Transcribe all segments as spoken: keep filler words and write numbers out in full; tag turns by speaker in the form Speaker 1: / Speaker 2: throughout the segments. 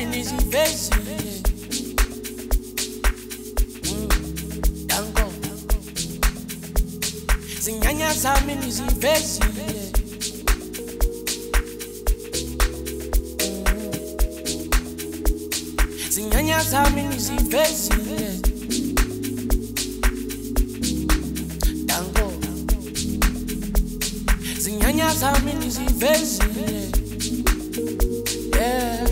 Speaker 1: zami nizivezile. Dango zinyanya zami nizivezile. Zinyanya zami nizivezile. Dango zinyanya zami nizivezile. Yeah.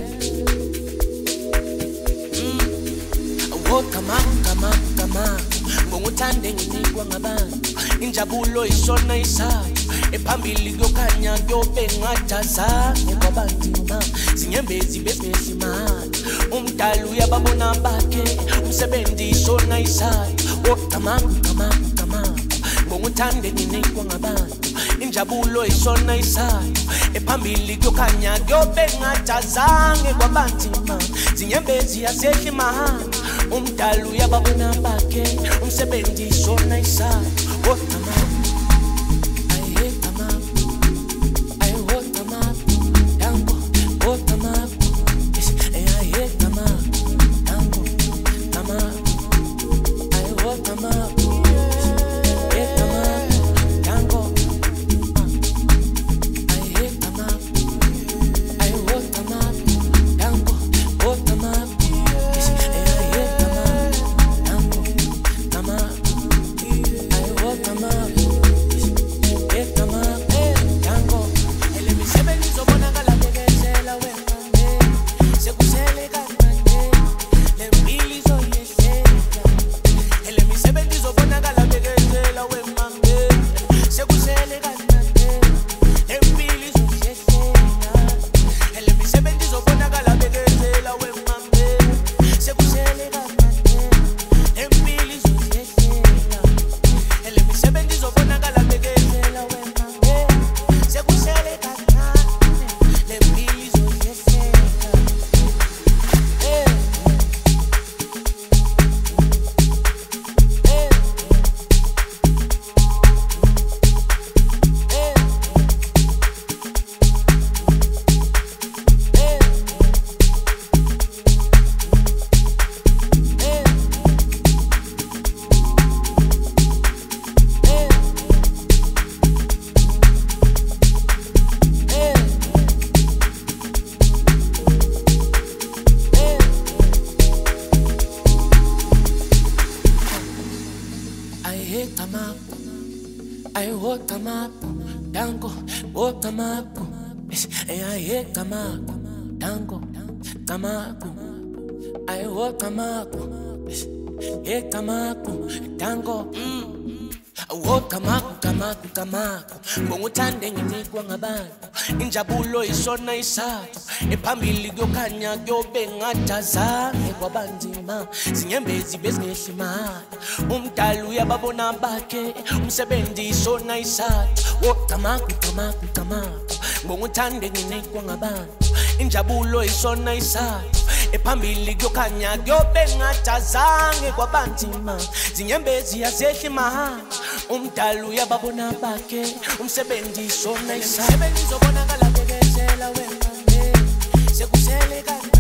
Speaker 1: Mm. Oh, kama kama kama ngokuthande nginikwa ngabantu injabulo isona isayo ephambili kuyokhanya kuyobe ngajaza ngobanzima zinyembezi besimahla umdala uyababona bakhe umsebenzi isona isayo oh kama kama kama ngokuthande nginikwa ngabantu injabulo isona isayo ephambili kuyokhanya kuyobe ngajaza ngobanzima zinyembezi yasesimahla umdala uyababona bakhe umsebenzi isona isayo oh kama I walk them up, tango, walk them up. I hate them up, tango, them up. I walk them up, hate them up, tango. Walk them up, come up, come up. Ngokuthande nginikwa ngabantu injabulo isona isayo ephambili kuyokhanya kuyobe ngajaza ngobanzima zinyembezi bezingehlima umdala uyababona bakhe umsebenzi isona isayo woqamaku qamaku qamaku ngokuthande nginikwa ngabantu injabulo isona isayo ephambili kuyokhanya kuyobe ngajaza ngobanzima zinyembezi yasehlima umdala uyababona bakhe umsebenzi isona isayo umsebenzi uzobonakala bekezela wena sekusele